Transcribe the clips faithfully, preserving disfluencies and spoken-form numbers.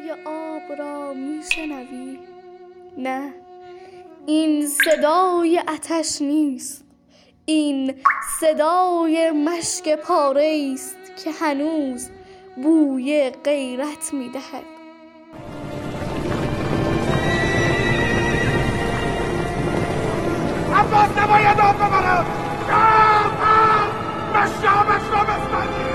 صدای آب را می شنوی؟ نه، این صدای آتش نیست، این صدای مشک پاره است که هنوز بوی غیرت می دهد. عباس نباید آب ببرم. شام آب مشامش را بستانی.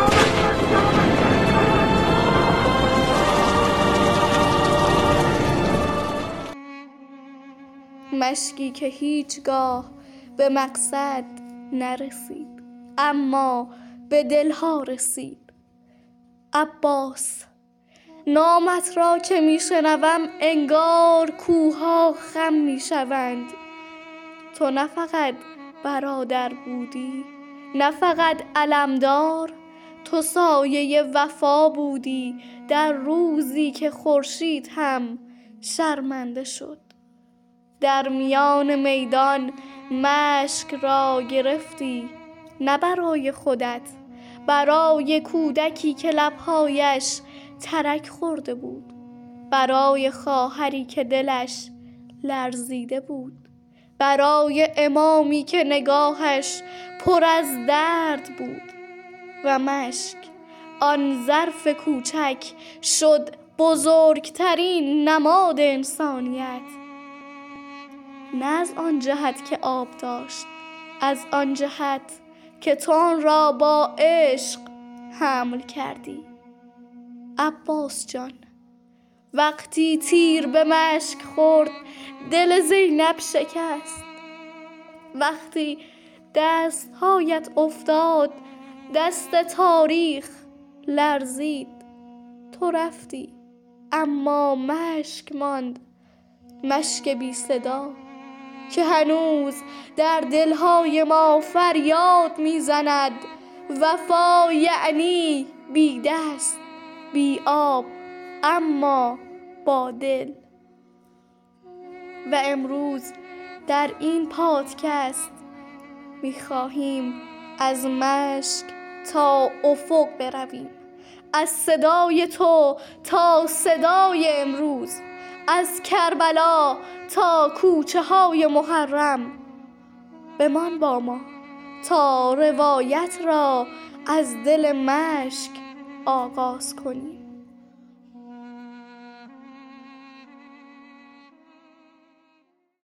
مشکی که هیچگاه به مقصد نرسید اما به دلها رسید. عباس، نامت را که می شنوم انگار کوها خم می شوند. تو نه فقط برادر بودی، نه فقط علمدار، تو سایه وفا بودی در روزی که خورشید هم شرمنده شد. در میان میدان مشک را گرفتی، نه برای خودت، برای کودکی که لبهایش ترک خورده بود، برای خواهری که دلش لرزیده بود، برای امامی که نگاهش پر از درد بود. و مشک، آن ظرف کوچک، شد بزرگترین نماد انسانیت. نه از آن جهت که آب داشت، از آن جهت که تو آن را با عشق حمل کردی. عباس جان، وقتی تیر به مشک خورد دل زینب شکست، وقتی دستهایت افتاد دست تاریخ لرزید. تو رفتی اما مشک ماند، مشک بی صدا که هنوز در دلهای ما فریاد میزند. وفا یعنی بی دست، بی آب، اما با دل. و امروز در این پادکست میخواهیم از مشک تا افق برویم، از صدای تو تا صدای امروز، از کربلا تا کوچه های محرم. بمان با ما تا روایت را از دل مشک آغاز کنیم.